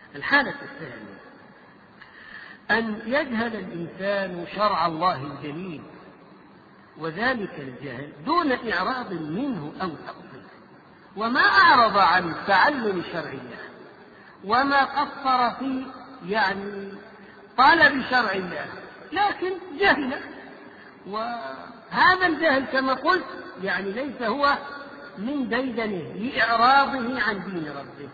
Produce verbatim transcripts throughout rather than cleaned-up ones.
الحالة الثانية أن يجهل الإنسان شرع الله الجليل، وذلك الجهل دون إعراض منه أو تقصير، وما أعرض عن تعلم شرع الله وما قصر في يعني طلب شرع الله، لكن جهل. وهذا الجهل كما قلت يعني ليس هو من ديدنه لإعراضه عن دين ربه،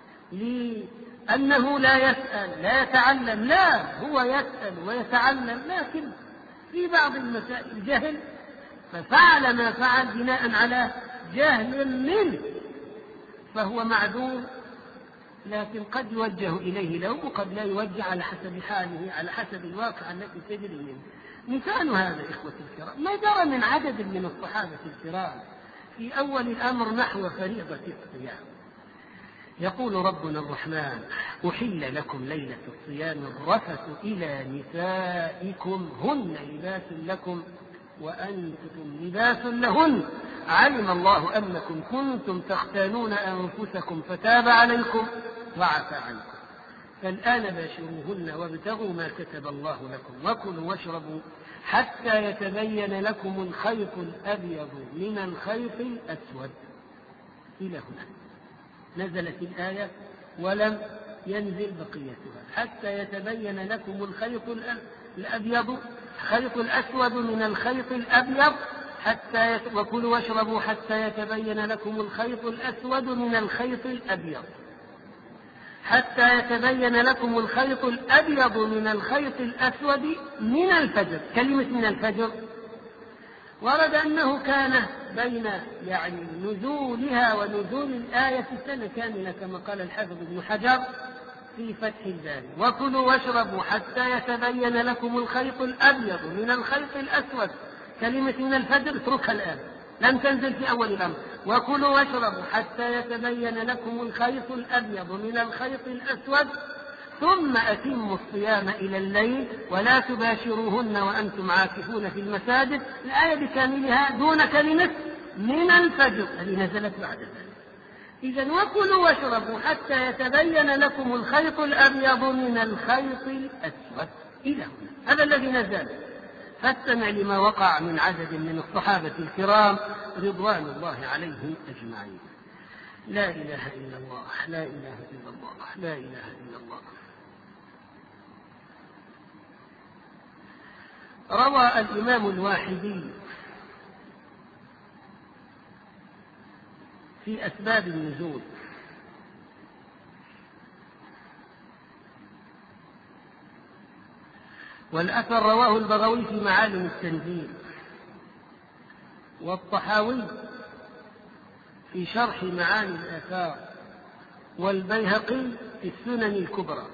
لأنه لا يسأل لا يتعلم، لا، هو يسأل ويتعلم، لكن في بعض المسائل جهل ففعل ما فعل بناء على جهل منه، فهو معذور، لكن قد يوجه إليه لوم وقد لا يوجه على حسب حاله، على حسب الواقع التي تجري منه. مثال هذا إخوة الكرام ما جرى من عدد من الصحابة الكرام في أول الأمر نحو فريضة الصيام. يقول ربنا الرحمن: أحل لكم ليلة الصيام الرفث إلى نسائكم هن لباس لكم وأنتم لباس لهن، علم الله أنكم كنتم تختانون أنفسكم فتاب عليكم وعفى عنكم، فالآن باشروهن وابتغوا ما كتب الله لكم وكلوا واشربوا حتى يتبين لكم الخيط الأبيض من الخيط الأسود. إلى هنا نزلت الآية ولم ينزل بقيتها، حتى يتبين لكم الخيط الأبيض الخيط الأسود من الخيط الأبيض حتى يت... وكلوا واشربوا حتى يتبين لكم الخيط الأسود من الخيط الأبيض حتى يتبين لكم الخيط الأبيض من الخيط الأسود من الفجر. كلمة من الفجر ورد أنه كان بين يعني نزولها ونزول الآية سنة كاملة كما قال الحافظ ابن حجر في فتح الباري: وكلوا واشربوا حتى يتبين لكم الخيط الأبيض من الخيط الأسود. كلمة من الفجر اتركها الآن، لم تنزل في أول الأمر. وكلوا واشربوا حتى يتبين لكم الخيط الأبيض من الخيط الأسود ثم أتموا الصيام إلى الليل ولا تباشروهن وأنتم عاكفون في المساجد. الآية بكاملها دون كلمة من الفجر التي نزلت بعد ذلك. إذن وكلوا واشربوا حتى يتبين لكم الخيط الأبيض من الخيط الأسود. إلى هنا هذا الذي نزل. فاستمع لما وقع من عدد من الصحابة الكرام رضوان الله عليهم أجمعين. لا إله إلا الله، لا إله إلا الله، لا إله إلا الله. روى الإمام الواحدي في أسباب النزول والأثر رواه البغوي في معالم التنزيل والطحاوي في شرح معاني الآثار والبيهقي في السنن الكبرى.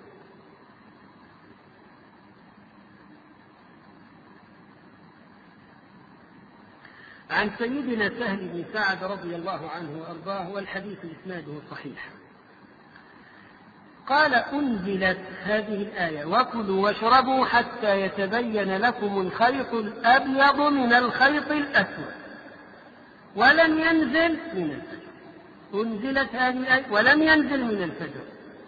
عن سيدنا سهل بن سعد رضي الله عنه وأرضاه والحديث إسناده صحيح قال: أنزلت هذه الآية: وكلوا واشربوا حتى يتبين لكم الخيط الأبيض من الخيط الأسود، ولم ينزل من الفجر. أنزلت هذه الآية ولم ينزل من الفجر.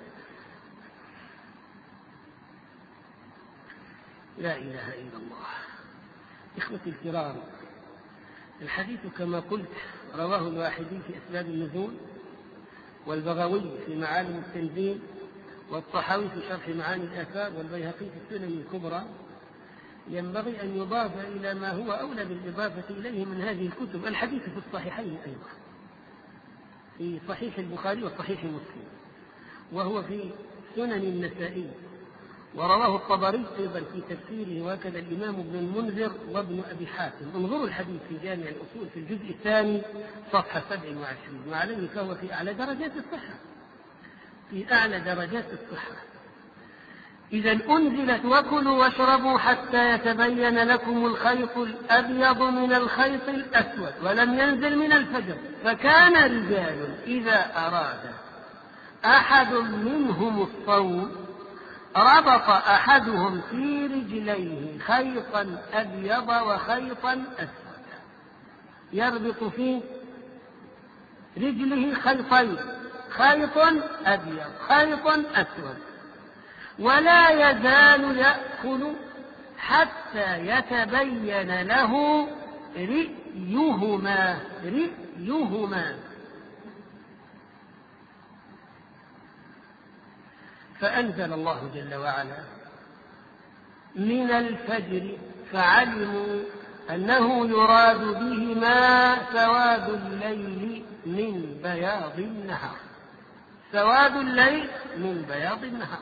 لا إله إلا الله. إخوتي الكرام، الحديث كما قلت رواه الواحدي في أسباب النزول والبغوي في معالم التنزيل والطحاوي في شرح معاني الآثار والبيهقي في السنن الكبرى. ينبغي أن يضاف إلى ما هو أولى بالإضافة إليه من هذه الكتب. الحديث في الصحيحين أيضا، في صحيح البخاري وصحيح مسلم، وهو في سنن النسائي، ورواه الطبري أيضا في تفسيره، وكذا الإمام ابن المنذر وابن أبي حاتم. انظروا الحديث في جامع الأصول في الجزء الثاني صفحة سبع وعشرين، وعليه فهو في أعلى درجات الصحة، في أعلى درجات الصحة. إذن أنزلت: وكلوا واشربوا حتى يتبين لكم الخيط الأبيض من الخيط الأسود، ولم ينزل من الفجر. فكان رجال إذا أراد أحد منهم الصوم ربط أحدهم في رجليه خيطا أبيض وخيطا أسود، يربط في رجله خيطين، خيط أبيض خيط أسود، ولا يزال يأكل حتى يتبين له رئيهما رئيهما فأنزل الله جل وعلا من الفجر فعلموا أنه يراد بهما سواد الليل من بياض النهار سواد الليل من بياض النهار.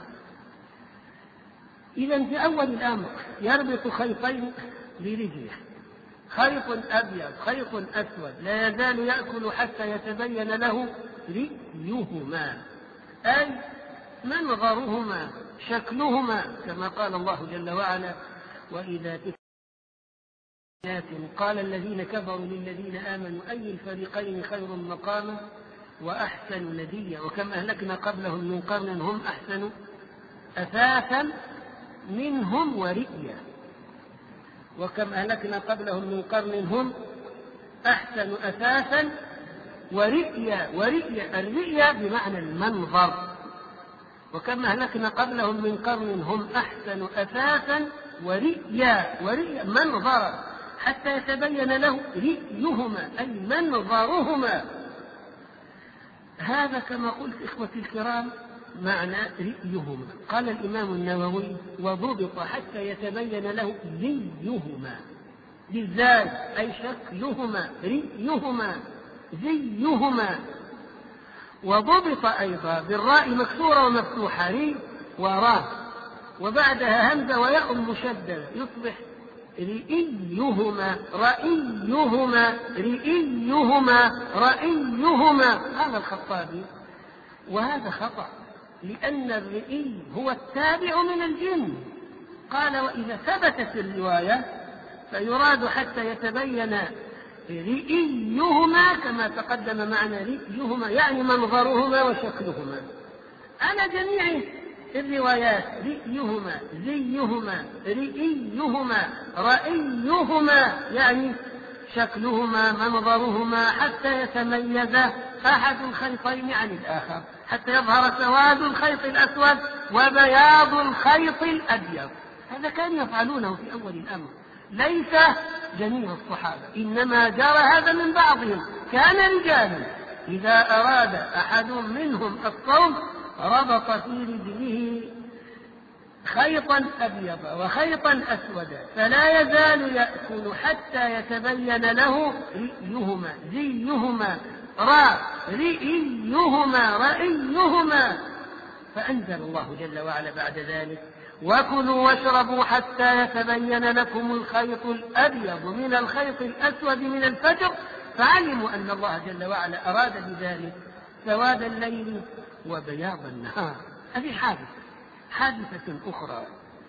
إذن في أول الأمر يربط خيطين برجله، خيط أبيض خيط أسود، لا يزال يأكل حتى يتبين له رئيهما أي منظرهما شكلهما، كما قال الله جل وعلا وإذا تتلى قال الذين كفروا للذين آمنوا أي الفريقين خير مقاما وأحسن نديا وكم أهلكنا قبلهم من قرن هم أحسن أثاثا منهم ورئيا وكم أهلكنا قبلهم من قرن هم أحسن أثاثا ورئيا ورئيا الرئيا بمعنى المنظر، وكم أهلكنا قبلهم من قرن هم أحسن أثاثا ورئيا ورئيا منظر حتى يتبين له رئيهما أي منظرهما. هذا كما قلت إخوتي الكرام معنى رئيهما. قال الإمام النووي وضبط حتى يتبين له زيهما بالزاي أي شكلهما رئيهما زيهما، وضبط أيضا بالراء مكسورة ومفتوحة ري وراء وبعدها همزة وياء مشددة يصبح رئيهما رئيهما رئيهما رئيهما. هذا الخطابي وهذا خطأ لأن الرئي هو التابع من الجن. قال وإذا ثبتت الرواية فيراد حتى يتبين رئيهما كما تقدم معنى رئيهما يعني منظرهما وشكلهما على جميع الروايات رئيهما زيهما رئيهما رئيهما يعني شكلهما منظرهما حتى يتميز أحد الخيطين عن الآخر حتى يظهر سواد الخيط الأسود وبياض الخيط الأبيض. هذا كانوا يفعلونه في أول الأمر ليس جميع الصحابة إنما جرى هذا من بعضهم. كان رجالا إذا أراد أحد منهم الصوم ربط في رجله خيطا أبيضا وخيطا أسودا فلا يزال يأكل حتى يتبين له رئيهما زيهما را رئيهما رئيهما. فأنزل الله جل وعلا بعد ذلك وكلوا واشربوا حتى يتبين لكم الخيط الأبيض من الخيط الأسود من الفجر فعلموا أن الله جل وعلا أراد بذلك سواد الليل وبياض النهار. هذه حادثة حادثة أخرى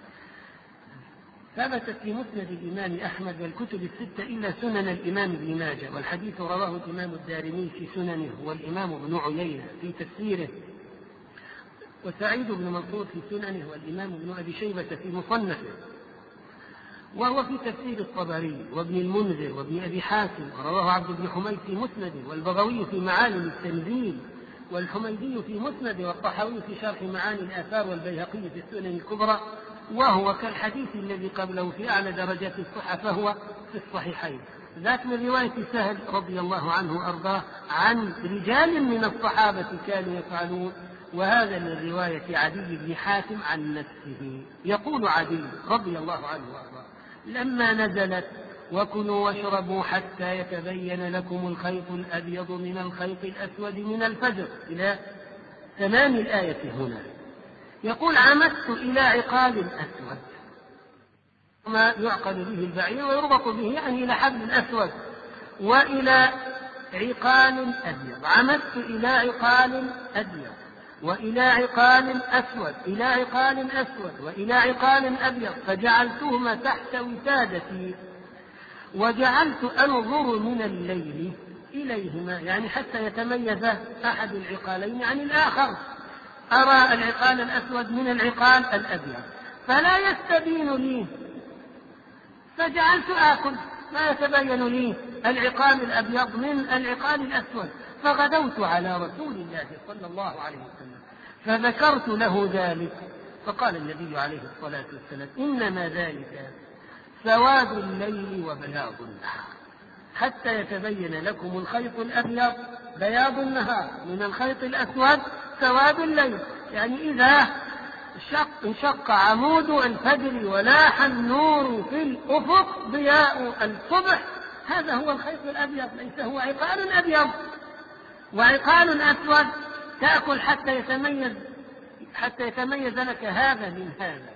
ثبتت في مسند الإمام أحمد والكتب الستة إلا سنن الإمام ابن ماجه، والحديث رواه الإمام الدارمي في سننه والإمام ابن عيينة في تفسيره وسعيد بن منصور في سننه والإمام ابن أبي شيبة في مصنفه، وهو في تفسير الطبري وابن المنذر وابن أبي حاتم، ورواه عبد بن حميد في مسنده والبغوي في معالم التنزيل والحميدي في مسنده والطحاوي في شرح معاني الآثار والبيهقي في السنن الكبرى، وهو كالحديث الذي قبله في أعلى درجات الصحة فهو في الصحيحين. ذات من رواية سهل رضي الله عنه وأرضاه عن رجال من الصحابة كانوا يفعلون، وهذا من رواية عدي بن حاتم عن نفسه. يقول عدي رضي الله عنه وأرضاه لما نزلت وكلوا واشربوا حتى يتبين لكم الخيط الأبيض من الخيط الأسود من الفجر إلى تمام الآية هنا، يقول عمدت إلى عقال أسود ما يعقد به البعير ويربط به يعني إلى حبل أسود وإلى عقال أبيض. عمدت إلى عقال أبيض وإلى عقال أسود إلى عقال أسود وإلى عقال أبيض فجعلتهما تحت وسادتي وجعلت أنظر من الليل إليهما يعني حتى يتميز أحد العقالين عن الآخر. أرى العقال الأسود من العقال الأبيض فلا يستبين لي فجعلت آكل ما يتبين لي العقال الأبيض من العقال الأسود فغدوت على رسول الله صلى الله عليه وسلم فذكرت له ذلك، فقال النبي عليه الصلاة والسلام: إنما ذلك سواد الليل وبياض النهار، حتى يتبين لكم الخيط الأبيض بياض النهار من الخيط الأسود سواد الليل. يعني إذا شق انشق عمود الفجر ولاح النور في الأفق ضياء الصبح، هذا هو الخيط الأبيض، ليس هو عقال أبيض وعقال أسود تأكل حتى يتميز حتى يتميز لك هذا من هذا.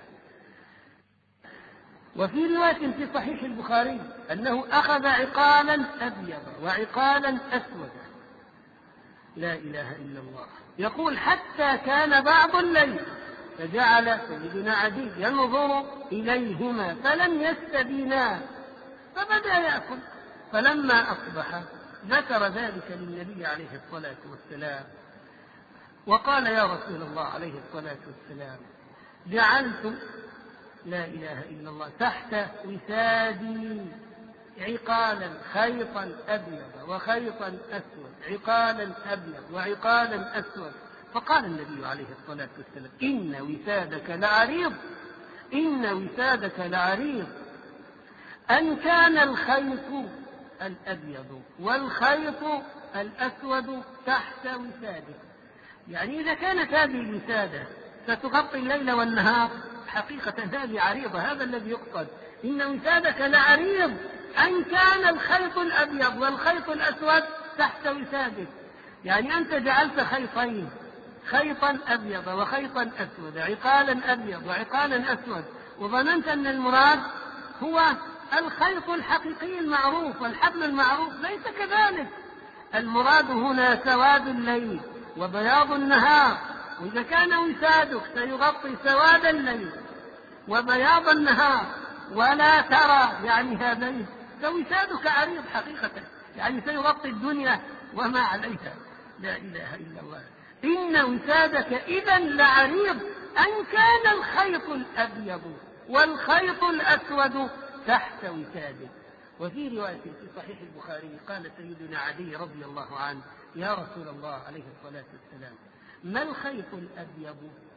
وفي رواية في صحيح البخاري أنه أخذ عقالا أبيض وعقالا أسودا، لا إله إلا الله، يقول: حتى كان بعض الليل فجعل سيدنا عدي ينظر إليهما فلم يستبينا فبدأ يأكل. فلما أصبح ذكر ذلك للنبي عليه الصلاة والسلام وقال: يا رسول الله عليه الصلاة والسلام، جعلت لا إله إلا الله تحت وسادي عقالا خيطا أبيض وخيطا أسود، عقالا أبيض وعقالا أسود. فقال النبي عليه الصلاة والسلام: إن وسادك لعريض، إن وسادك لعريض، أن كان الخيط الأبيض والخيط الأسود تحت وسادك. يعني إذا كانت هذه الوسادة ستغطي الليل والنهار، حقيقة هذه عريضة، هذا الذي يقصد. إن وسادك لعريض أن كان الخيط الأبيض والخيط الأسود تحت وسادك. يعني أنت جعلت خيطين، خيطا أبيض وخيطا أسود، عقالا أبيض وعقالا أسود، وظننت أن المراد هو الخيط الحقيقي المعروف والحبل المعروف. ليس كذلك، المراد هنا سواد الليل وبياض النهار. وإذا كان وسادك سيغطي سواد الليل وبياض النهار ولا ترى يعني هذين، فوسادك عريض حقيقة، يعني سيغطي الدنيا وما عليها. لا إله إلا الله. إن وسادك إذن لعريض أن كان الخيط الأبيض والخيط الأسود تحت وسادك. وفي رواية في صحيح البخاري قال سيدنا عدي رضي الله عنه: يا رسول الله عليه الصلاة والسلام، ما الخيط الأبيض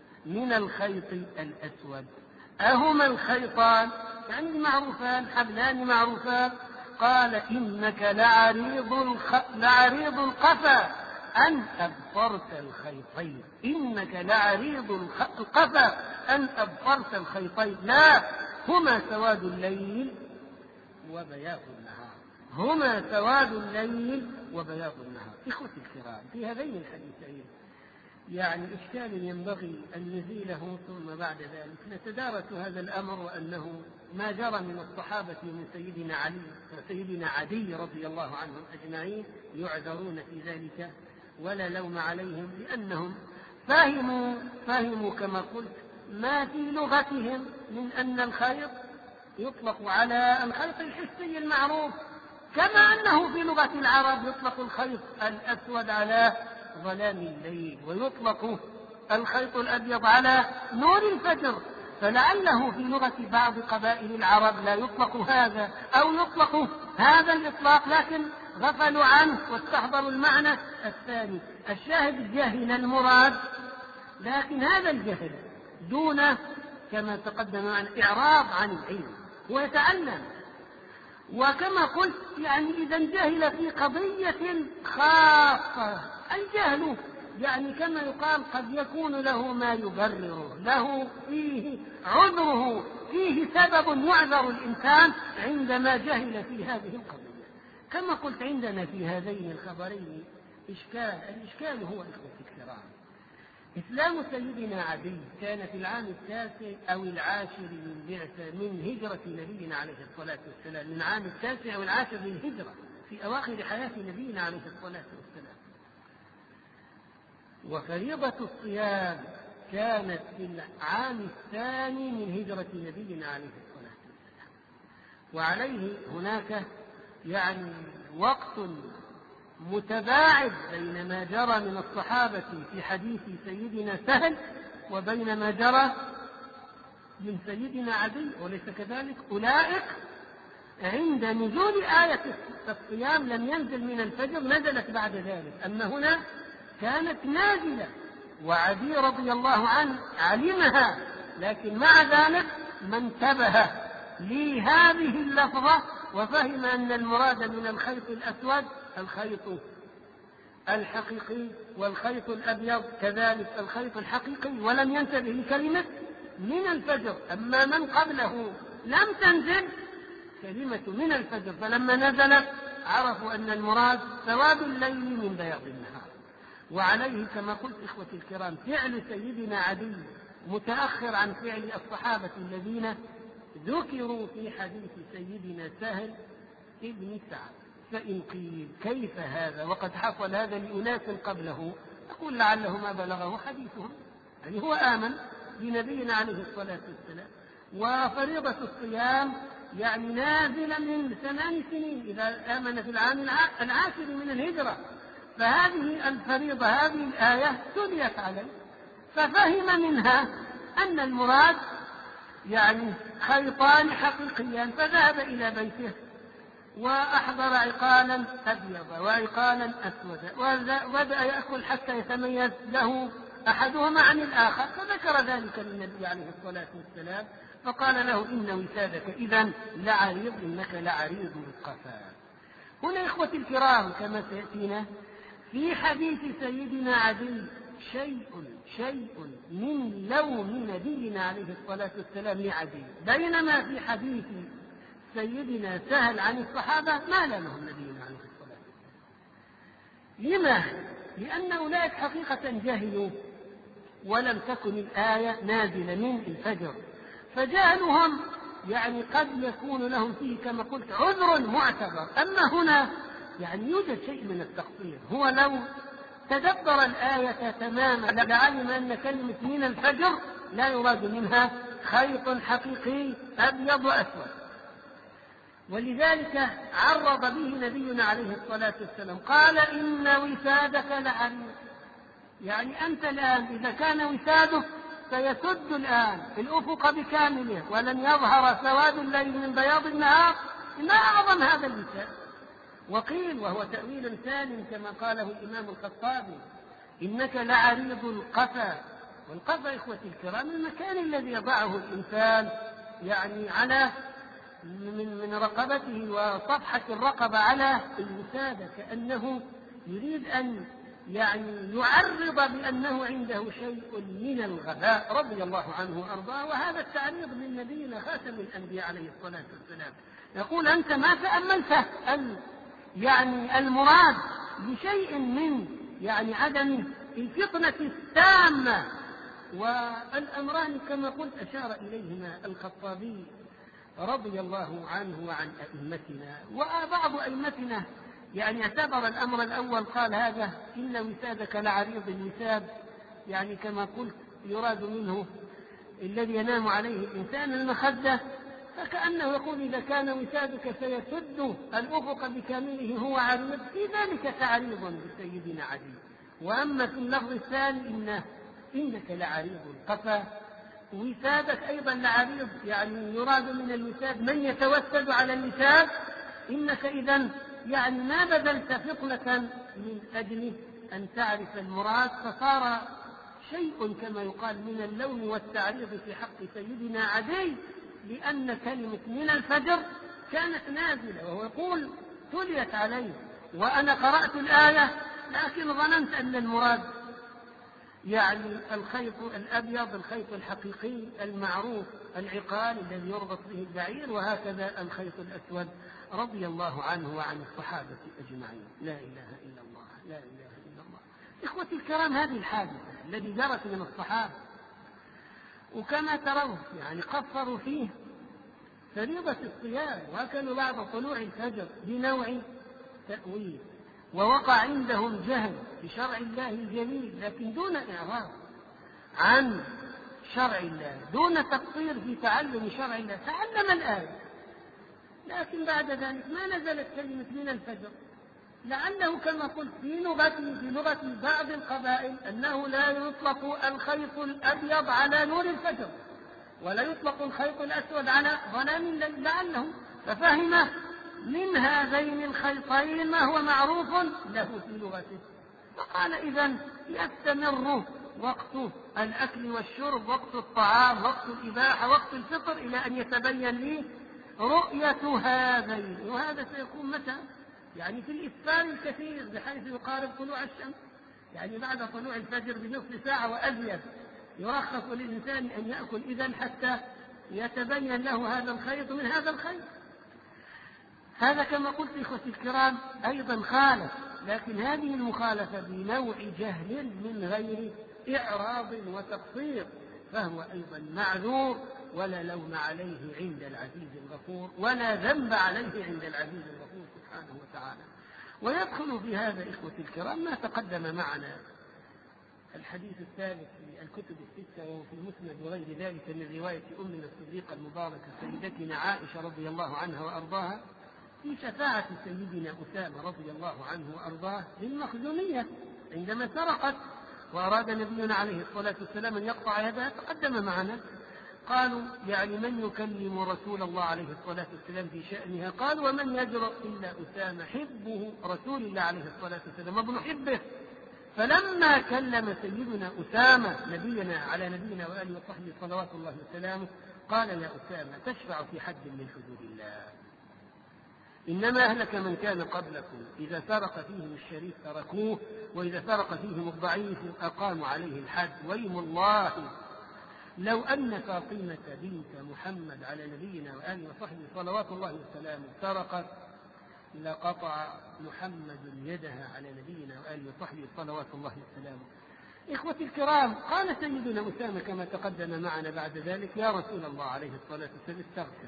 من الخيط الأسود؟ أهما الخيطان يعني معروفان، حبلان معروفان؟ قال: إنك لعريض الخ... لعريض القفا أن أبصرت الخيطين، إنك لعريض القفا أن أبصرت الخيطين، لا هما سواد الليل وبياض النهار، هما سواد الليل وبياض النهار. إخوتي الكرام، في هذين الحديثين يعني إشكال ينبغي أن نزيله، ثم بعد ذلك نتدارس هذا الأمر، وأنه ما جرى من الصحابة من سيدنا علي وسيدنا عدي رضي الله عنهم أجمعين يعذرون في ذلك ولا لوم عليهم، لأنهم فهموا فهموا كما قلت ما في لغتهم من أن الخيط يطلق على الخيط الحسي المعروف، كما أنه في لغة العرب يطلق الخيط الأسود على ظلام الليل، ويطلق الخيط الأبيض على نور الفجر. فلعله في لغة بعض قبائل العرب لا يطلق هذا، أو يطلق هذا الإطلاق لكن غفلوا عنه واستحضروا المعنى الثاني. الشاهد جهل المراد، لكن هذا الجهل دون كما تقدم عن إعراض عن العلم، هو يتعلم. وكما قلت يعني إذا جهل في قضية خاصة، الجهل يعني كما يقال قد يكون له ما يبرره، له فيه عذره، فيه سبب يعذر الإنسان عندما جهل في هذه القضية. كما قلت عندنا في هذين الخبرين إشكال، الإشكال هو إخوة الكرام، إسلام سيدنا عدي كان في العام التاسع أو العاشر من بعثة من هجرة نبينا عليه الصلاة والسلام، من عام التاسع أو العاشر من هجرة، في أواخر حياة نبينا عليه الصلاة والسلام. وفريضة الصيام كانت في العام الثاني من هجرة نبينا عليه الصلاة والسلام، وعليه هناك يعني وقت متباعد بين ما جرى من الصحابة في حديث سيدنا سهل وبين ما جرى من سيدنا عدي، وليس كذلك؟ أولئك عند نزول آية الصيام لم ينزل من الفجر، نزلت بعد ذلك. أما هنا كانت نازلة، وعدي رضي الله عنه علمها، لكن مع ذلك ما انتبه لهذه اللفظة وفهم أن المراد من الخيط الأسود الخيط الحقيقي، والخيط الأبيض كذلك الخيط الحقيقي، ولم ينتبه لكلمة من الفجر. أما من قبله لم تنزل كلمة من الفجر، فلما نزلت عرفوا أن المراد سواد الليل من بياض النهار. وعليه كما قلت إخوتي الكرام فعل سيدنا عدي متأخر عن فعل الصحابة الذين ذكروا في حديث سيدنا سهل ابن سعد. فإن قيل كيف هذا وقد حصل هذا لأناس قبله، أقول لعله ما بلغه حديثهم، يعني هو آمن بنبينا عليه الصلاة والسلام، وفريضة الصيام يعني نازلة من ثمان سنين إذا آمن في العام العاشر من الهجرة، فهذه الفريضة هذه الآية تليت عليه، ففهم منها أن المراد يعني خيطان حقيقيان، فذهب إلى بيته وأحضر عقالا أبيض وعقالا أسودا، وبدأ يأكل حتى يتميز له أحدهما عن الآخر، فذكر ذلك للنبي عليه الصلاة والسلام، فقال له إن وسادك إذن لعريض، إنك لعريض القفا. هنا إخوتي الكرام كما سيأتينا في حديث سيدنا عدي شيء شيء من لوم نبينا عليه الصلاة والسلام لعدي، بينما في حديث سيدنا سهل عن الصحابة ما لامهم نبينا عليه الصلاة والسلام. لما؟ لأن أولئك حقيقة جهلوا ولم تكن الآية نازلة من الفجر، فجهلهم يعني قد يكون لهم فيه كما قلت عذر معتبر. أما هنا يعني يوجد شيء من التقصير، هو لو تدبر الآية تماما لعلم أن كلمة من الفجر لا يراد منها خيط حقيقي أبيض وأسود، ولذلك عرض به نبينا عليه الصلاة والسلام، قال إن وسادك لعريض، يعني أنت الآن إذا كان وسادك سيسد الآن الأفق بكامله ولن يظهر سواد الليل من بياض النهار، ما أعظم هذا الوساد. وقيل وهو تأويل ثاني كما قاله الإمام الخطابي إنك لعريض القفا. والقفا إخوتي الكرام المكان الذي يضعه الإنسان يعني على من من رقبته وصفحة الرقبة على الوسادة، كأنه يريد أن يعني يعرض بأنه عنده شيء من الغباء رضي الله عنه وأرضاه. وهذا التعريض من نبينا خاتم الأنبياء عليه الصلاة والسلام، يقول أنت ما تأملت يعني المراد بشيء من يعني عدم الفطنة التامة. والأمران كما قلت أشار إليهما الخطابي رضي الله عنه وعن أئمتنا، وبعض أئمتنا يعني اعتبر الأمر الأول، قال هذا إن وسادك لعريض الوساد، يعني كما قلت يراد منه الذي ينام عليه الإنسان المخدة، فكأنه يقول إذا كان وسادك سيسد الأفق بكامله هو عريض، في ذلك تعريض بسيدنا عدي. وأما في اللفظ الثاني إن إنك لعريض القفا، وسادك أيضا لعريض، يعني يراد من الوساد من يتوسد على الوساد، إنك إذن يعني ما بذلت فطنة من أجل أن تعرف المراد، فصار شيء كما يقال من اللوم والتعريض في حق سيدنا عدي، لأن كلمة من الفجر كانت نازلة، وهو يقول تليت عليه وأنا قرأت الآية لكن ظننت أن المراد يعني الخيط الأبيض الخيط الحقيقي المعروف العقال الذي يربط به البعير، وهكذا الخيط الأسود رضي الله عنه وعن الصحابة أجمعين. لا إله إلا الله، لا إله إلا الله. إخوتي الكرام هذه الحادثة التي جرت من الصحابة، وكما ترون يعني قصروا فيه فريضة الصيام، وكانوا بعد طلوع الفجر بنوع تأويل، ووقع عندهم جهل بشرع الله الجليل لكن دون إعراض عن شرع الله، دون تقصير في تعلم شرع الله، تعلم الآية لكن بعد ذلك ما نزلت كلمة من الفجر، لعله كما قلت في لغته في لغة بعض القبائل أنه لا يطلق الخيط الأبيض على نور الفجر ولا يطلق الخيط الأسود على ظلام الليل، لعله ففهم من هذين الخيطين ما هو معروف له في لغته، فقال إذن يستمر وقت الأكل والشرب، وقت الطعام، وقت الإباحة، وقت الفطر، إلى أن يتبين لي رؤية هذين. وهذا سيكون متى؟ يعني في الإسفار الكثير بحيث يقارب طلوع الشمس، يعني بعد طلوع الفجر بنصف ساعة وأزيد يرخص للإنسان أن يأكل إذن حتى يتبين له هذا الخيط من هذا الخيط. هذا كما قلت إخوتي الكرام أيضا خالف، لكن هذه المخالفة بنوع جهل من غير إعراض وتقصير، فهو أيضا معذور ولا لوم عليه عند العزيز الغفور، ولا ذنب عليه عند العزيز الغفور سبحانه وتعالى. ويدخل في هذا إخوتي الكرام ما تقدم معنا الحديث الثالث في الكتب الستة وهو في المسند وغير ذلك من رواية أمنا الصديقة المباركة سيدتنا عائشة رضي الله عنها وأرضاها في شفاعة سيدنا أسامة رضي الله عنه وأرضاه للمخزومية عندما سرقت وأراد نبينا عليه الصلاة والسلام أن يقطع يدها. تقدم معنا قالوا يعني من يكلم رسول الله عليه الصلاة والسلام في شأنها؟ قال ومن يجرؤ إلا أسامة حبه رسول الله عليه الصلاة والسلام ابن حبه. فلما كلم سيدنا أسامة نبينا على نبينا وآله وصحبه صلوات الله وسلامه قال يا أسامة تشفع في حد من حدود الله، إنما أهلك من كان قبلكم إذا سرق فيهم الشريف تركوه وإذا سرق فيهم الضعيف أقاموا عليه الحد. ويم الله لو أن فاطمة بنت محمد على نبينا وآله وصحبه صلوات الله وسلامه سرقت لقطع محمد يدها على نبينا وآله وصحبه صلوات الله وسلامه. إخوتي الكرام قال سيدنا أسامة كما تقدم معنا بعد ذلك يا رسول الله عليه الصلاة والسلام استغفر.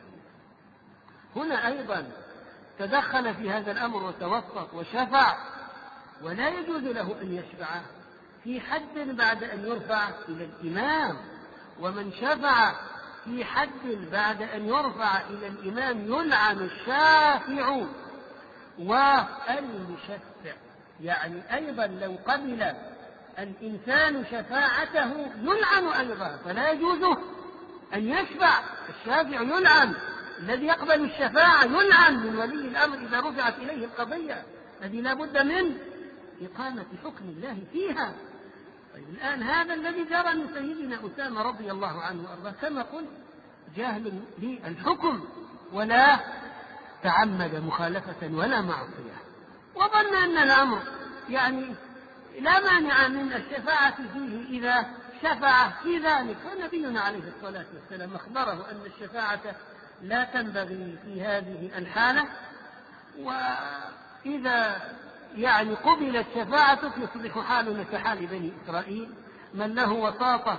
هنا أيضا تدخل في هذا الأمر وتوسط وشفع، ولا يجوز له أن يشفع في حد بعد أن يرفع إلى الإمام. ومن شفع في حد بعد أن يرفع إلى الإمام يلعن الشافع والمشفع. يعني أيضا لو قبل الإنسان شفاعته يلعن أيضا، فلا يجوز أن يشفع. الشافع يلعن، الذي يقبل الشفاعة يلعن من ولي الأمر إذا رفعت إليه القضية، الذي لا بد من إقامة حكم الله فيها. طيب الآن هذا الذي جرى من سيدنا أسامة رضي الله عنه وأرضاه كما قلت جاهل بالحكم ولا تعمد مخالفة ولا معصية، وظن أن الأمر يعني لا مانع من الشفاعة فيه إذا شفع في ذلك. فنبينا عليه الصلاة والسلام أخبره أن الشفاعة لا تنبغي في هذه الحالة، وإذا يعني قبلت شفاعتك يصبح حالنا كحال بني إسرائيل من له وساطة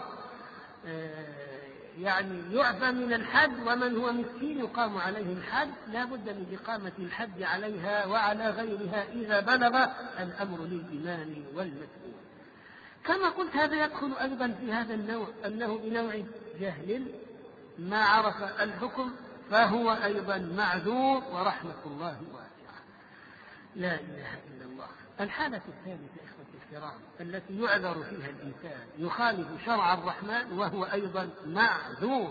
يعني يعفى من الحد، ومن هو مسكين يقام عليه الحد. لا بد من إقامة الحد عليها وعلى غيرها إذا بلغ الأمر للإمام والمسؤول. كما قلت هذا يدخل أيضا في هذا النوع أنه بنوع جهل ما عرف الحكم فهو أيضا معذور ورحمة الله واسعة. لا إله إلا الله. الحالة الثالثة إخوتي الكرام التي يعذر فيها الإنسان يخالف شرع الرحمن وهو أيضا معذور.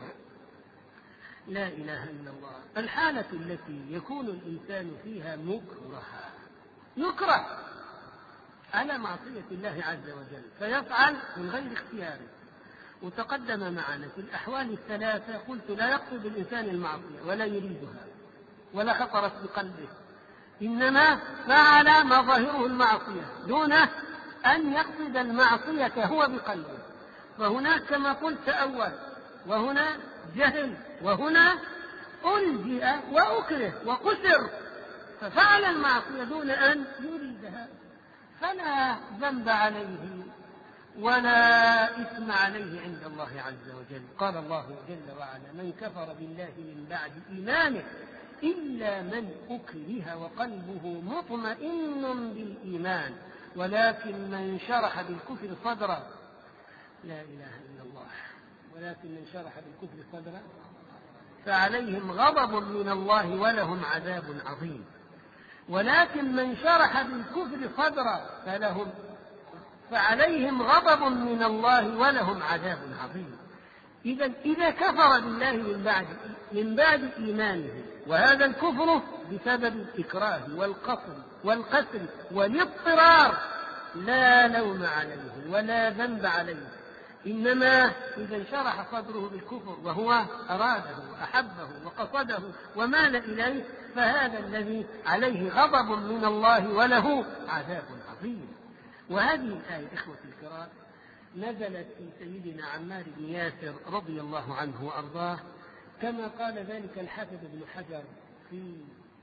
لا إله إلا الله. الحالة التي يكون الإنسان فيها مكرها يكره على معصية الله عز وجل فيفعل من غير اختياره. وتقدم معنا في الأحوال الثلاثة قلت لا يقصد الإنسان المعصية ولا يريدها ولا خطرت بقلبه، إنما فعل ما ظاهره المعصية دون أن يقصد المعصية هو بقلبه. فهناك كما قلت تأول، وهنا جهل، وهنا ألجئ وأكره وقسر، ففعل المعصية دون أن يريدها، فلا ذنب عليه ولا إثم عليه عند الله عز وجل. قال الله جل وعلا من كفر بالله من بعد إيمانه إلا من أكره وقلبه مطمئن بالإيمان ولكن من شرح بالكفر صدرا. لا إله إلا الله. ولكن من شرح بالكفر صدرا فعليهم غضب من الله ولهم عذاب عظيم. ولكن من شرح بالكفر صدرا فلهم فعليهم غضب من الله ولهم عذاب عظيم. إذا إذا كفر بالله من بعد من بعد إيمانه وهذا الكفر بسبب الإكراه والقصر والقتل والاضطرار، لا لوم عليه ولا ذنب عليه، إنما إذا انشرح صدره بالكفر وهو أراده وأحبه وقصده ومال إليه فهذا الذي عليه غضب من الله وله عذاب عظيم. وهذه الآية إخوتي الكرام نزلت في سيدنا عمار بن ياسر رضي الله عنه وأرضاه، كما قال ذلك الحافظ ابن حجر في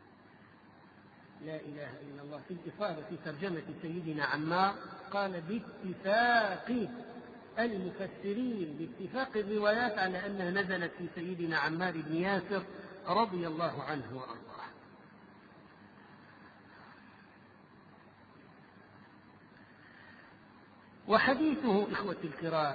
لا إله إلا الله في الإصابة في ترجمة سيدنا عمار، قال باتفاق المفسرين باتفاق الروايات على أنها نزلت في سيدنا عمار بن ياسر رضي الله عنه وأرضاه. وحديثه إخوتي الكرام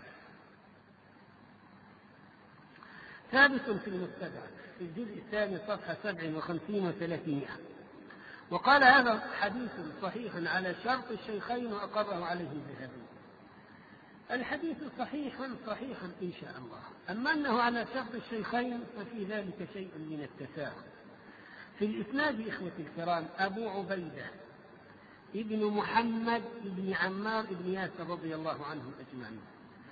ثابت في المستدرك في الجزء الثاني صفحة سبع وخمسين وثلاثمائة، وقال هذا حديث صحيح على شرط الشيخين وأقره عليه الذهبي. الحديث صحيح صحيح إن شاء الله، أما أنه على شرط الشيخين ففي ذلك شيء من التساهل. في الإسناد إخوتي الكرام أبو عبيدة ابن محمد ابن عمار ابن ياسر رضي الله عنهم أجمعين.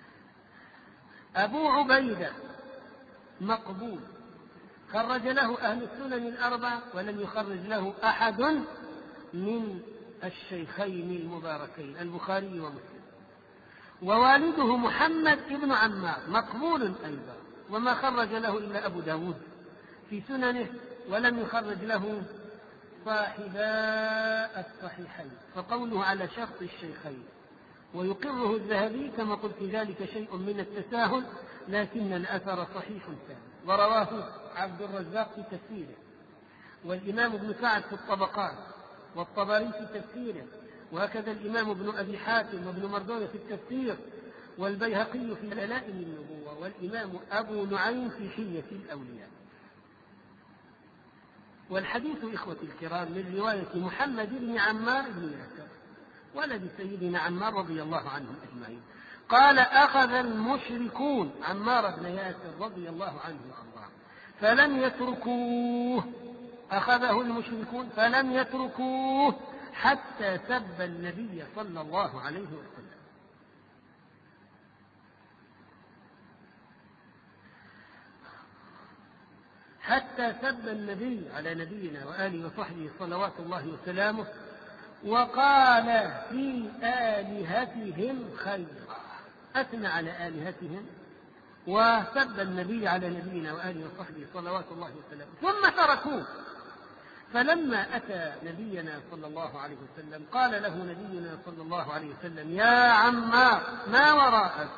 أبو عبيدة مقبول، خرج له أهل السنن الأربعة ولم يخرج له أحد من الشيخين المباركين البخاري ومسلم. ووالده محمد ابن عمار مقبول أيضا، وما خرج له إلا أبو داود في سننه، ولم يخرج له صاحبا الصحيحين، فقوله على شرط الشيخين ويقره الذهبي كما قلت في ذلك شيء من التساهل، لكن الأثر صحيح ثابت. ورواه عبد الرزاق في تفسيره، والإمام ابن سعد في الطبقات، والطبري في تفسيره، وهكذا الإمام ابن أبي حاتم وابن مردويه في التفسير، والبيهقي في دلائل النبوة، والإمام أبو نعيم في حلية الأولياء. والحديث إخوتي الكرام من رواية محمد بن عمار بن ياسر ولد سيدنا عمار رضي الله عنهم أجمعين. قال أخذ المشركون عمار بن ياسر رضي الله عنه وأرضاه فلم يتركوه، أخذه المشركون فلم يتركوه حتى سب النبي صلى الله عليه وسلم. حتى سب النبي على نبينا وآله وصحبه صلوات الله وسلامه، وقال في آلهتهم خيرا، أثنى على آلهتهم وسب النبي على نبينا وآله وصحبه صلوات الله وسلامه، ثم تركوه. فلما أتى نبينا صلى الله عليه وسلم قال له نبينا صلى الله عليه وسلم يا عمار ما وراءك؟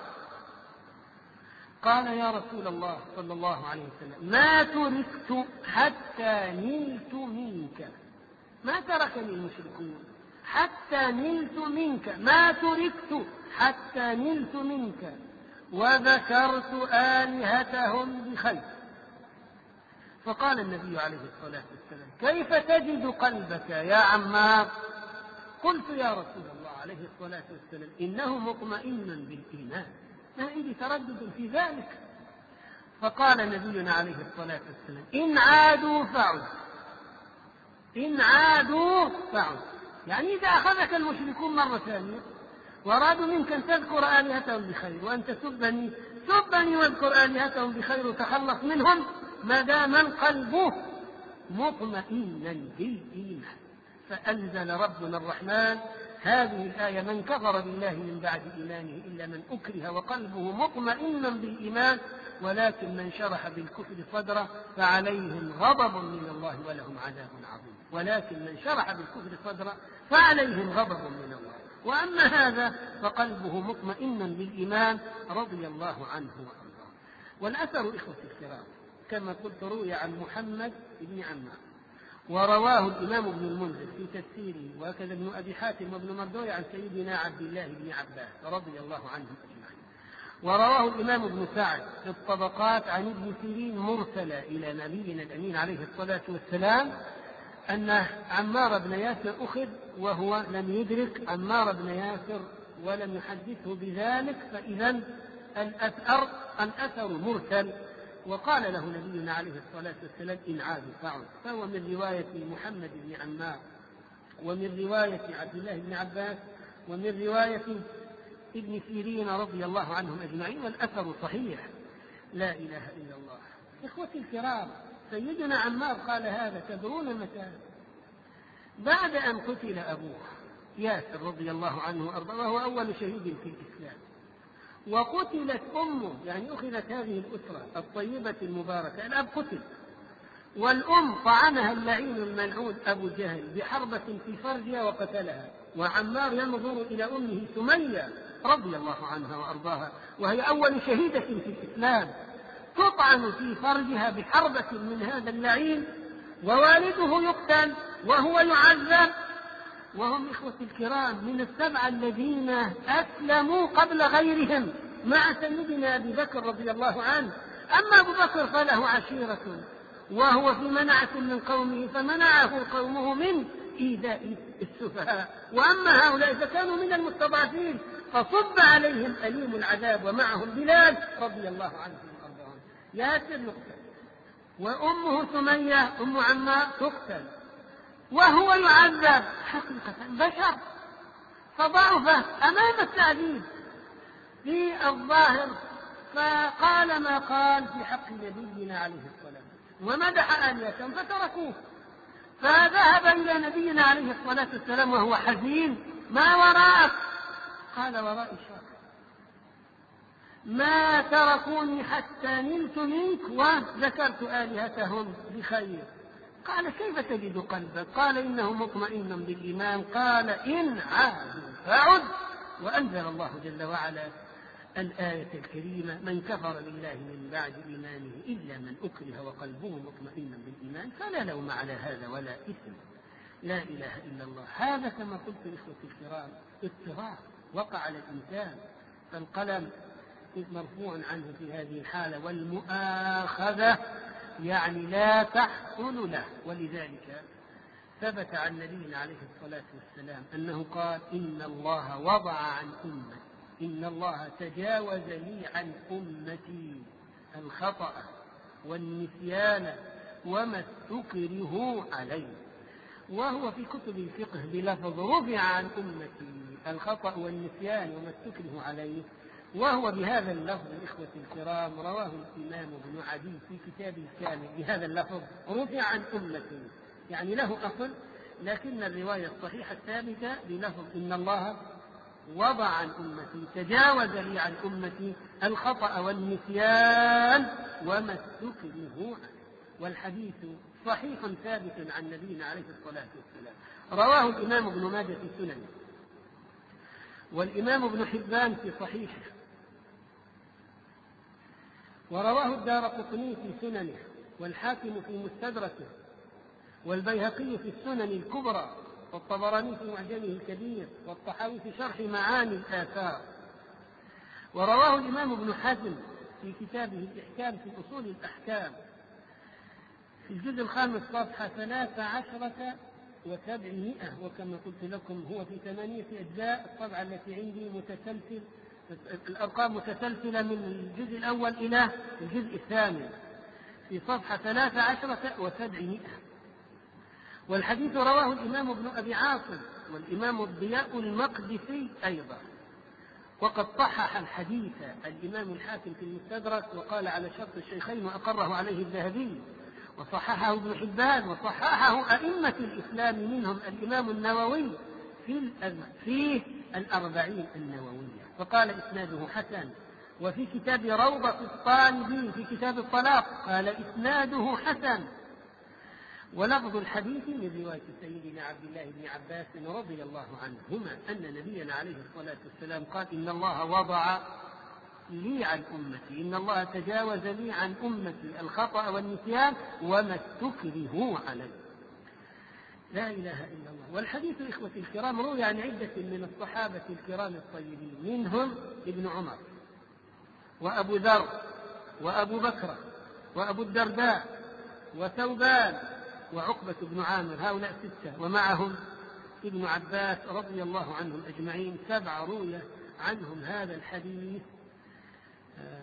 قال يا رسول الله صلى الله عليه وسلم ما تركت حتى نلت منك، ما تركني المشركون حتى نلت منك، ما تركت حتى نلت منك، وذكرت آلهتهم بخير. فقال النبي عليه الصلاة والسلام كيف تجد قلبك يا عمار؟ قلت يا رسول الله عليه الصلاة والسلام إنه مطمئن بالإيمان، ما عندي تردد في ذلك. فقال نبينا عليه الصلاة والسلام إن عادوا فعد، إن عادوا فعد، يعني إذا أخذك المشركون مرة ثانية وأرادوا منك أن تذكر آلهتهم بخير وأن تسبني سبني واذكر آلهتهم بخير وتخلص منهم، ما دام القلب مطمئنا بالإيمان. فأنزل ربنا الرحمن هذه الآية من كفر بالله من بعد إيمانه إلا من أكره وقلبه مطمئنا بالإيمان ولكن من شرح بالكفر صدره فعليهم غضب من الله ولهم عذاب عظيم. ولكن من شرح بالكفر صدره فعليهم غضب من الله، وأما هذا فقلبه مطمئنا بالإيمان رضي الله عنه وأرضاه. والأثر إخوتي الكرام كما قلت روي عن محمد بن عمار، ورواه الإمام ابن المنذر في تفسيره، وهكذا ابن أبي حاتم وابن مردويه عن سيدنا عبد الله بن عباس رضي الله عنهم أجمعين، ورواه الإمام ابن سعد في الطبقات عن ابن سيرين مرسلا إلى نبينا الأمين عليه الصلاة والسلام أن عمار بن ياسر أخذ وهو لم يدرك عمار بن ياسر ولم يحدثه بذلك، فإذا الأثر الأثر مرسل وقال له نبينا عليه الصلاة والسلام إن عادوا فعد. فهو من رواية محمد بن عمار، ومن رواية عبد الله بن عباس، ومن رواية ابن سيرين رضي الله عنهم أجمعين، والأثر صحيح. لا إله إلا الله. إخوتي الكرام، سيدنا عمار قال هذا تدرون متى؟ بعد أن قتل أبوه ياسر رضي الله عنه وأرضاه، وهو أول شهيد في الإسلام، وقتلت أمه، يعني أخذت هذه الأسرة الطيبة المباركة. الأب قتل، والأم طعنها اللعين الملعون أبو جهل بحربة في فرجها وقتلها. وعمار ينظر إلى أمه سمية رضي الله عنها وأرضاها، وهي أول شهيدة في الإسلام، تطعن في فرجها بحربة من هذا اللعين، ووالده يقتل وهو يعذب. وهم إخوة الكرام من السبعة الذين أسلموا قبل غيرهم مع سيدنا أبي بكر رضي الله عنه. أما أبو بكر فله عشيرة وهو في منعة من قومه، فمنعه قومه من إيذاء السفهاء، وأما هؤلاء فكانوا من المستضعفين فصب عليهم أليم العذاب، ومعهم بلال رضي الله عنه وأرضاه. ياسر يقتل، وأمه سمية أم عمار تقتل، وهو يعذب حقيقة بشر، فضعف أمام التعذيب في الظاهر، فقال ما قال في حق نبينا عليه الصلاة والسلام، ومدح آليتهم فتركوه. فذهب إلى نبينا عليه الصلاة والسلام وهو حزين: ما وراءك؟ قال: وراء الشر، ما تركوني حتى نلت منك وذكرت آلهتهم بخير. قال: كيف تجد قلبك؟ قال: إنه مطمئن بالإيمان. قال: إن عادوا فعد. وأنزل الله جل وعلا الآية الكريمة: من كفر بالله من بعد إيمانه إلا من أكره وقلبه مطمئن بالإيمان فلا لوم على هذا ولا إثم. لا إله إلا الله. هذا كما قلت إخوتي الكرام اضطرار وقع على الإنسان، فالقلم مرفوع عنه في هذه الحالة، والمؤاخذة يعني لا تحصل له. ولذلك ثبت عن نبينا عليه الصلاة والسلام أنه قال: إن الله وضع عن أمتي، إن الله تجاوز لي عن أمتي الخطأ والنسيان وما استكره عليه. وهو في كتب الفقه بلفظ رفع عن أمتي الخطأ والنسيان وما استكره عليه، وهو بهذا اللفظ الإخوة الكرام رواه الإمام ابن عدي في كتاب الكامل بهذا اللفظ رفع عن أمتي، يعني له أصل، لكن الرواية الصحيحة الثابتة بلفظ إن الله وضع عن أمتي تجاوز لي عن أمتي الخطأ والنسيان وما استكره عليه. والحديث صحيح ثابت عن نبينا عليه الصلاة والسلام، رواه الإمام ابن ماجه في سننه، والإمام ابن حبان في صحيحه، ورواه الدارقطني في سننه، والحاكم في مستدركه، والبيهقي في السنن الكبرى، والطبراني في معجمه الكبير، والطحاوي في شرح معاني الآثار. ورواه الإمام ابن حزم في كتابه الإحكام في أصول الأحكام في الجزء الخامس صفحة ثلاث عشرة وسبعمائة، وكما قلت لكم هو في ثمانية أجزاء. الطبعة التي عندي متسلسل، الأرقام متسلسلة من الجزء الأول إلى الجزء الثامن في صفحة ثلاث عشرة وسبعمائة. والحديث رواه الإمام ابن أبي عاصم والإمام الضياء المقدسي أيضا. وقد صحح الحديث الإمام الحاكم في المستدرك وقال على شرط الشيخين وأقره عليه الذهبي، وصححه ابن حبان، وصححه أئمة الإسلام منهم الإمام النووي في في الأربعين النووية، فقال إسناده حسن. وفي كتاب روضة الطالبين في كتاب الطلاق قال إسناده حسن. ولفظ الحديث من رواية سيدنا عبد الله بن عباس رضي الله عنهما أن نبينا عليه الصلاة والسلام قال: إن الله وضع لي عن أمتي، إن الله تجاوز لي عن أمتي الخطأ والنسيان وما استكره عليه. لا إله إلا الله. والحديث إخوتي الكرام روي عن عدة من الصحابة الكرام الطيبين، منهم ابن عمر وأبو ذر وأبو بكر وأبو الدرداء وثوبان وعقبة بن عامر، هؤلاء ستة، ومعهم ابن عباس رضي الله عنهم أجمعين، سبعة روي عنهم هذا الحديث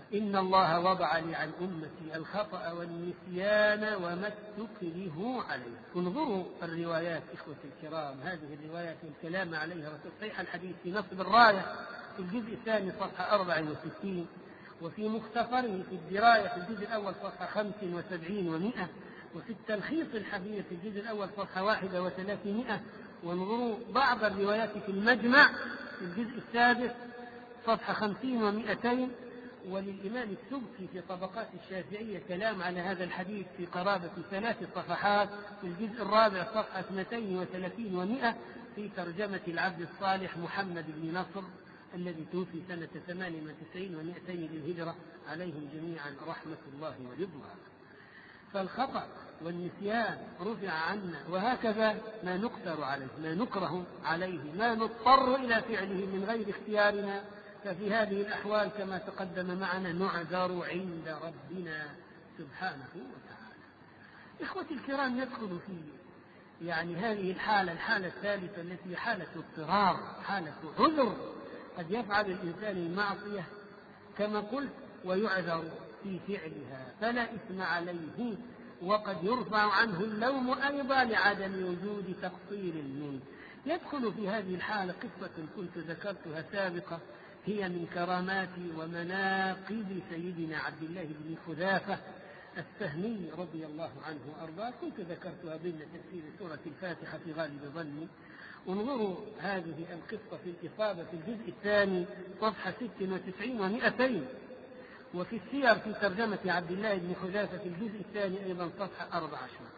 إن الله وضع لي عن أمتي الخطأ والنسيان وما استكرهوا عليه. انظروا الروايات إخوة الكرام، هذه الروايات الكلام عليها وتصحيح الحديث في نصب الراية في الجزء الثاني صفحة أربعة وستين، وفي مختصره في الدراية في الجزء الأول صفحة خمس وسبعين ومئة، وفي التلخيص الحبير في الجزء الأول صفحة واحدة وثلاثمائة. وانظروا بعض الروايات في المجمع في الجزء السادس صفحة خمسين ومئتين. وللإمام السبكي في طبقات الشافعية كلام على هذا الحديث في قرابة ثلاث صفحات في الجزء الرابع صفحة اثنتين وثلاثين ومئة في ترجمة العبد الصالح محمد بن نصر الذي توفي سنة ثمان وتسعين ومئتين للهجرة، عليهم جميعا رحمة الله ورضوانه. فالخطأ والنسيان رفع عنا، وهكذا ما نقدر عليه، ما نكره عليه، ما نضطر إلى فعله من غير اختيارنا، ففي هذه الأحوال كما تقدم معنا نعذر عند ربنا سبحانه وتعالى. إخوتي الكرام، ندخل في يعني هذه الحالة الحالة الثالثة التي حالة اضطرار، حالة عذر. قد يفعل الإنسان المعصية كما قلت ويعذر في فعلها فلا إثم عليه، وقد يرفع عنه اللوم أيضا لعدم وجود تقصير منه. يدخل في هذه الحالة قصة كنت ذكرتها سابقا، هي من كرامات ومناقب سيدنا عبد الله بن حذافة السهمي رضي الله عنه وأرضاه، كنت ذكرتها ضمن تفسير سورة الفاتحة في غالب ظني. انظروا هذه القصة في الإصابة في الجزء الثاني صفحة ست وتسعين ومئتين، وفي السير في ترجمة عبد الله بن حذافة في الجزء الثاني أيضا صفحة أربع عشر.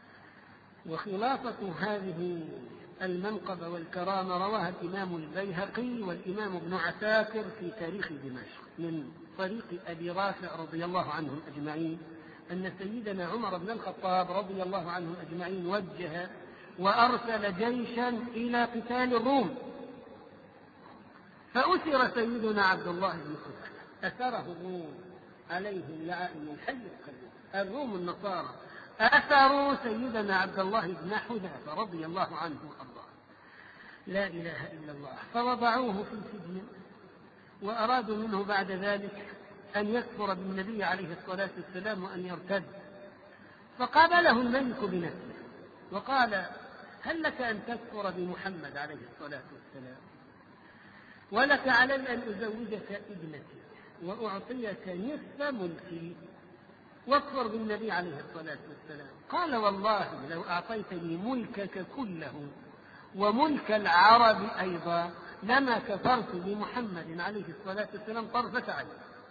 وخلاصة هذه المنقبة والكرامة رواها الإمام البيهقي والإمام ابن عساكر في تاريخ دمشق من طريق أبي رافع رضي الله عنهم أجمعين أن سيدنا عمر بن الخطاب رضي الله عنهم أجمعين وجه وأرسل جيشا إلى قتال الروم، فأسر سيدنا عبد الله بن حذافة، أثره الروم عليهم لعائن الحي القيوم، الروم النصارى أثروا سيدنا عبد الله بن حذافة رضي الله عنه وأرضاه، لا إله إلا الله، فوضعوه في السجن وأرادوا منه بعد ذلك أن يكفر بالنبي عليه الصلاة والسلام وأن يرتد، فقابله الملك بنفسه وقال: هل لك أن تكفر بمحمد عليه الصلاة والسلام؟ ولك علي أن أزوجك ابنتي وأعطيك نصف ملكي واكفر بالنبي عليه الصلاة والسلام. قال: والله لو أعطيتني ملكك كله وملك العرب أيضا لما كفرت بمحمد عليه الصلاة والسلام طرفة عين.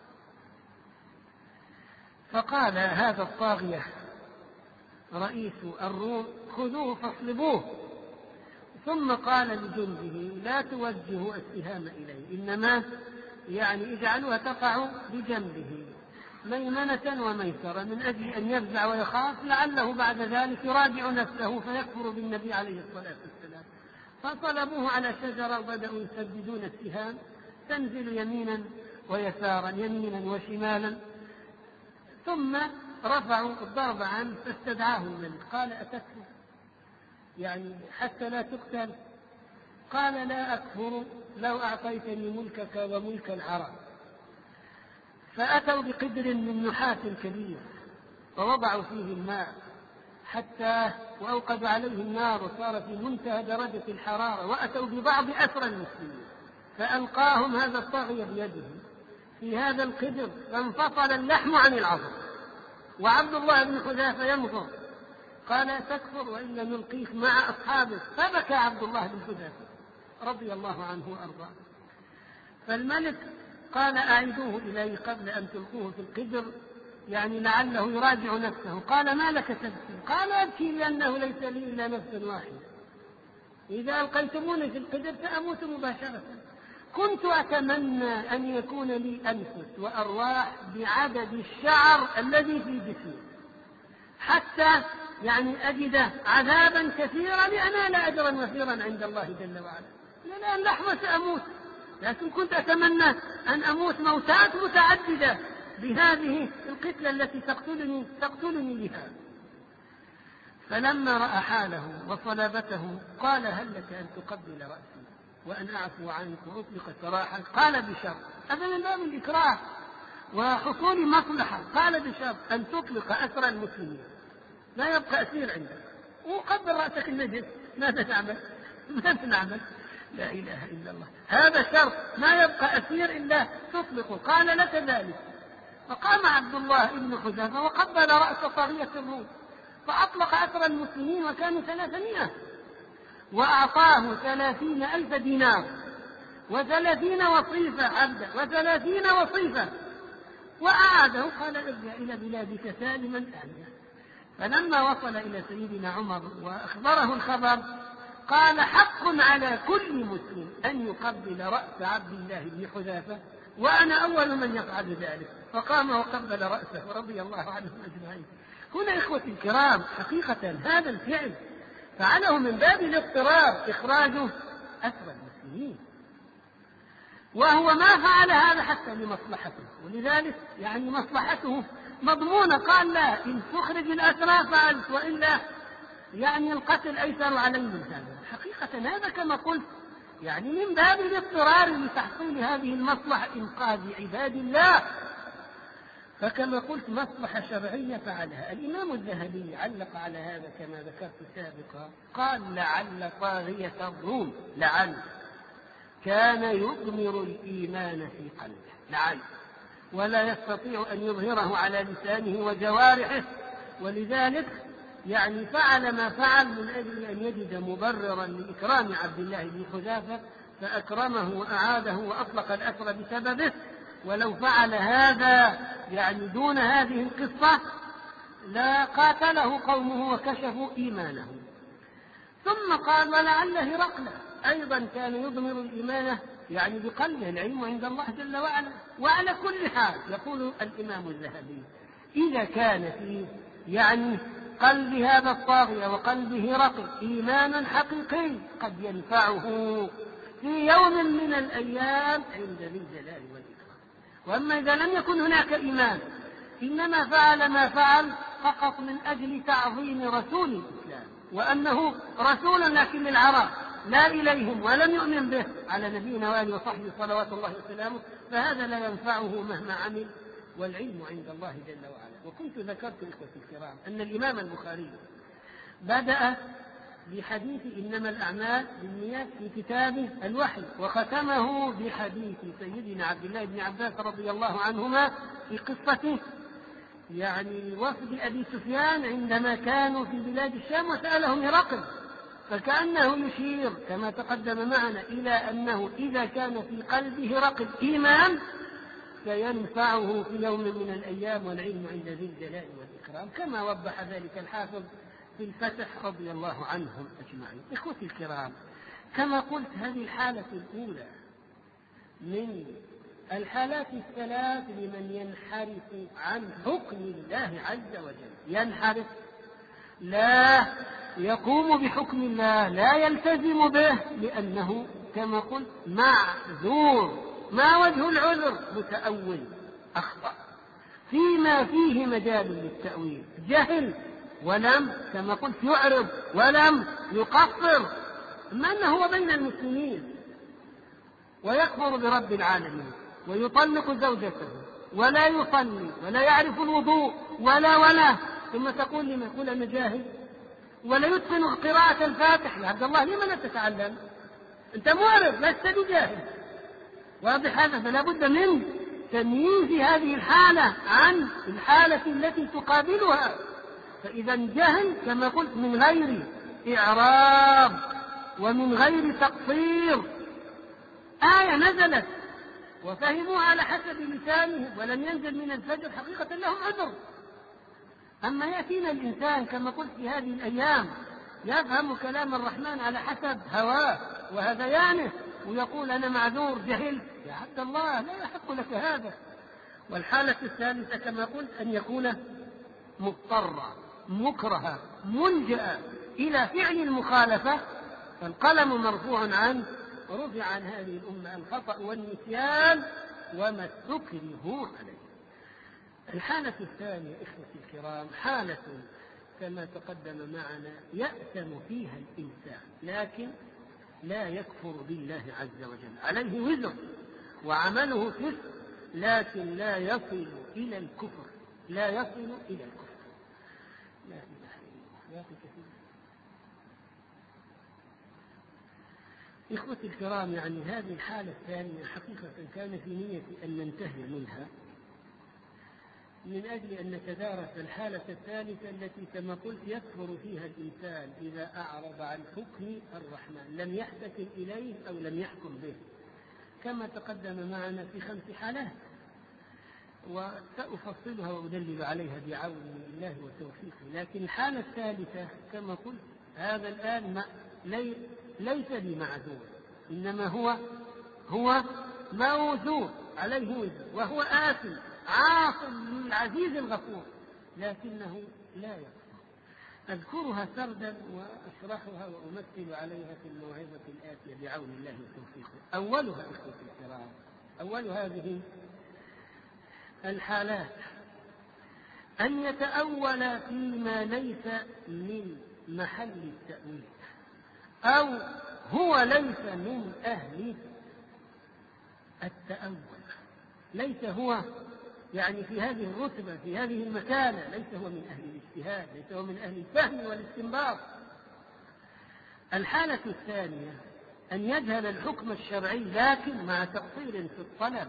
فقال هذا الطاغية رئيس الروم: خذوه فاصلبوه. ثم قال لجنده: لا توجهوا السهام إليه، إنما يعني اجعلوها تقع بجنبه ميمنة وميسرة من أجل أن يفزع ويخاف لعله بعد ذلك يراجع نفسه فيكفر بالنبي عليه الصلاة والسلام. فطلبوه على شجرة وبدأوا يسددون السهام تنزل يمينا ويسارا يمينا وشمالا، ثم رفعوا الضرب عنه فاستدعاه الملك. قال: أتكفر يعني حتى لا تقتل؟ قال: لا أكفر لو أعطيتني ملكك وملك العرب. فأتوا بقدر من نحاس كبير ووضعوا فيه الماء حتى وأوقدوا عليه النار وصار في منتهى درجة الحرارة، وأتوا ببعض أسرى المسلمين فألقاهم هذا الطاغية بيده في هذا القدر فانفصل اللحم عن العظم، وعبد الله بن حذافة ينظر. قال: تكفر وإلا نلقيك مع أصحابك. فبكى عبد الله بن حذافة رضي الله عنه وأرضاه. فالملك قال: أعيدوه إليه قبل أن تلقوه في القدر، يعني لعله يراجع نفسه. قال: ما لك تبكي؟ قال: أبكي لأنه ليس لي إلا نفس واحدة، إذا ألقيتموني في القدر سأموت مباشرة. كنت أتمنى أن يكون لي أنفس وأرواح بعدد الشعر الذي في جسمي حتى يعني أجد عذابا كثيرا لأنال أجرا وفيرا عند الله جل وعلا، لأن لحظة سأموت، لكن كنت أتمنى أن أموت موتات متعددة بهذه القتلة التي تقتلني, تقتلني بها. فلما رأى حاله وصلابته قال: هل لك أن تقبل رأسي وأن أعفو عنك وأطلق سراحك؟ قال: بشر. هذا من باب الإكراه. وحصول مصلحة. قال بشرط أن تطلق أسر المسلمين، لا يبقى أسير عندك، وقبل رأسك النجس. ماذا تعمل؟ ماذا نعمل؟ لا إله إلا الله. هذا شرط، ما يبقى أسير إلا تطلقه. قال لك ذلك. فقام عبد الله بن حذافة وقبل رأس طاغية الروم فأطلق أسر المسلمين، وكانوا ثلاثمائة، وأعطاه ثلاثين ألف دينار وثلاثين وصيفة عبدا وثلاثين وصيفة، وأعاده. قال ارجع إلى بلادك سالما آمنا. فلما وصل إلى سيدنا عمر وأخبره الخبر قال حق على كل مسلم أن يقبل رأس عبد الله بن حذافة، وأنا أول من يفعل ذلك. فقام وقبل رأسه رضي الله عنهم أجمعين. هنا إخوتي الكرام حقيقة هذا الفعل فعله من باب الاضطرار، إخراجه أسر المسلمين، وهو ما فعل هذا حتى لمصلحته، ولذلك يعني مصلحته مضمونة. قال لا، إن تخرج الأسرى فعلت، وإلا يعني القتل أيسر علي من هذا. حقيقة هذا كما قلت يعني من باب الاضطرار لتحصيل هذه المصلحة، إنقاذ عباد الله. فكما قلت مصلحة شرعية فعلها. الإمام الذهبي علق على هذا كما ذكرت سابقا، قال لعل طاغية الروم لعل كان يضمر الإيمان في قلبه، لعل، ولا يستطيع أن يظهره على لسانه وجوارحه، ولذلك يعني فعل ما فعل من أجل أن يجد مبررا لإكرام عبد الله بن حذافة، فأكرمه وأعاده وأطلق الأسر بسببه. ولو فعل هذا يعني دون هذه القصة لا قاتله قومه وكشفوا إيمانه. ثم قال ولعل هرقل أيضا كان يضمر الإيمان يعني بقلبه، العلم عند الله جل وعلا. وعلى كل حال يقول الإمام الذهبي إذا كان في يعني قلب هذا الطاغية وقلب هرقل إيمان حقيقي قد ينفعه في يوم من الأيام عند ذي الجلال والإكرام. وأما إذا لم يكن هناك إيمان، إنما فعل ما فعل فقط من أجل تعظيم رسول الإسلام، وأنه رسول لكن للعرب لا إليهم، ولم يؤمن به على نبينا وآله وصحبه صلوات الله وسلامه، فهذا لا ينفعه مهما عمل، والعلم عند الله جل وعلا. وكنت ذكرت إخوتي الكرام أن الإمام البخاري بدأ بحديث إنما الأعمال بالنيات في كتابه الوحي، وختمه بحديث سيدنا عبد الله بن عباس رضي الله عنهما في قصته يعني وفد أبي سفيان عندما كانوا في بلاد الشام وسألهم هرقل، فكأنه يشير كما تقدم معنا إلى أنه إذا كان في قلب هرقل إيمان سينفعه في يوم من الأيام، والعلم عند ذي الجلال والإكرام، كما وضح ذلك الحافظ في الفتح رضي الله عنهم أجمعين. إخوتي الكرام، كما قلت هذه الحالة الأولى من الحالات الثلاث لمن ينحرف عن حكم الله عز وجل. ينحرف لا يقوم بحكم الله، لا يلتزم به، لأنه كما قلت معذور. ما وجه العذر؟ متأول أخطأ فيما فيه مجال للتأويل، جهل ولم كما قلت يعرض ولم يقصر. أما أنه هو بين المسلمين ويكفر برب العالمين ويطلق زوجته ولا يصلي ولا يعرف الوضوء ولا ولا ثم تقول لما يقول أنا جاهل ولا يتقن قراءة الفاتح. يا عبد الله لما لا تتعلم؟ أنت معرض لست بجاهل. واضح هذا؟ فلا بد من تمييز هذه الحالة عن الحالة التي تقابلها. فإذا جهل كما قلت من غير إعراض ومن غير تقصير. آية نزلت وفهموا على حسب لسانهم ولم ينزل من الفجر، حقيقة لهم عذر. أما يأتينا الإنسان كما قلت في هذه الأيام يفهم كلام الرحمن على حسب هواه وهذيانه ويقول أنا معذور جهل، يا عبد الله لا يحق لك هذا. والحالة الثالثة كما قلت أن يكون مضطرا مكرها ملجأ إلى فعل المخالفة، فالقلم مرفوع عنه ورفع عن هذه الأمة الخطأ والنسيان وما استكرهوا عليه. الحالة الثانية إخوتي الكرام حالة كما تقدم معنا يأثم فيها الإنسان لكن لا يكفر بالله عز وجل، عليه وزر وعمله فسق لكن لا يصل إلى الكفر، لا يصل إلى الكفر. لا إله إلا الله. إخوتي الكرام، يعني هذه الحالة الثانية حقيقة كان في نيتي أن ننتهي منها من أجل أن نتدارس الحالة الثالثة التي كما قلت يكفر فيها الإنسان إذا أعرض عن حكم الرحمن، لم يحتكم إليه أو لم يحكم به، كما تقدم معنا في خمس حالات، وسأفصلها وأدلل عليها بعون الله وتوفيقه. لكن الحالة الثالثة كما قلت هذا الآن ما لي ليس بمعذور، إنما هو هو موزور عليه وزر، وهو آثم عاص للعزيز الغفور، لكنه لا يكفر. أذكرها سردا وأشرحها وأمثل عليها في الموعظة الآتية بعون الله وتوفيقه. أولها إخوتي الكرام، أول هذه الحالات أن يتأول فيما ليس من محل التأويل، أو هو ليس من أهل التأول، ليس هو يعني في هذه الرتبة في هذه المكانة، ليس هو من أهل الاجتهاد، ليس هو من أهل الفهم والاستنباط. الحالة الثانية أن يجهل الحكم الشرعي لكن مع تقصير في الطلب.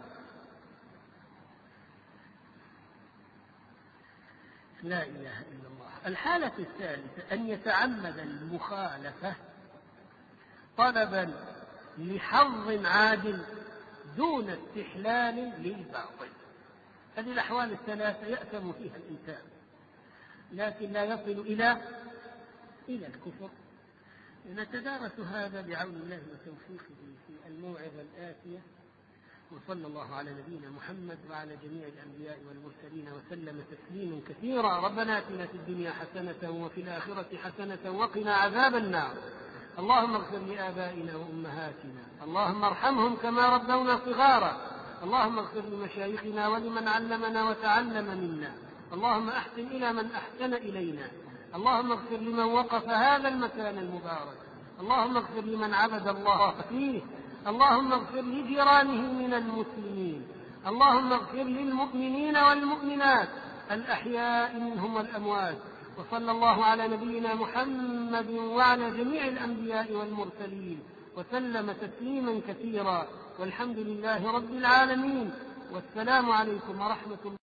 لا إله إلا الله. الحالة الثالثة أن يتعمد المخالفة طلبا لحظ عادل دون استحلال للباطل. هذه الأحوال الثلاثة يأثم فيها الإنسان، لكن لا يصل إلى إلى الكفر. نتدارس هذا بعون الله وتوفيقه في الموعظة الآتية، وصلى الله على نبينا محمد وعلى جميع الأنبياء والمرسلين وسلم تسليما كثيرا. ربنا آتنا في الدنيا حسنة وفي الآخرة حسنة وقنا عذاب النار. اللهم اغفر لآبائنا وأمهاتنا، اللهم ارحمهم كما ربونا صغارا، اللهم اغفر لمشايخنا ولمن علمنا وتعلم منا، اللهم أحسن إلى من أحسن إلينا، اللهم اغفر لمن وقف هذا المكان المبارك، اللهم اغفر لمن عبد الله فيه، اللهم اغفر لجيرانه من المسلمين، اللهم اغفر للمؤمنين والمؤمنات الأحياء منهم والأموات. وصلى الله على نبينا محمد وعلى جميع الأنبياء والمرسلين وسلم تسليما كثيرا، والحمد لله رب العالمين، والسلام عليكم ورحمة الله.